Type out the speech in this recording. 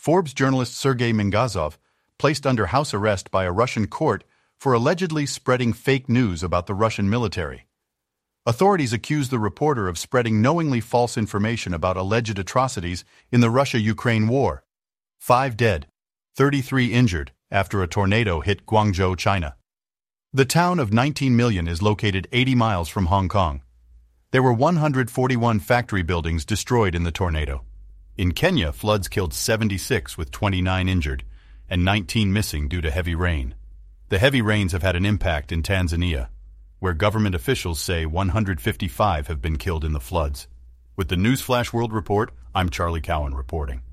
Forbes journalist Sergei Mingazov placed under house arrest by a Russian court for allegedly spreading fake news about the Russian military. Authorities accuse the reporter of spreading knowingly false information about alleged atrocities in the Russia-Ukraine war. 5 dead, 33 injured after a tornado hit Guangzhou, China. The town of 19 million is located 80 miles from Hong Kong. There were 141 factory buildings destroyed in the tornado. In Kenya, floods killed 76 with 29 injured and 19 missing due to heavy rain. The heavy rains have had an impact in Tanzania, where government officials say 155 have been killed in the floods. With the Newsflash World Report, I'm Charlie Cowan reporting.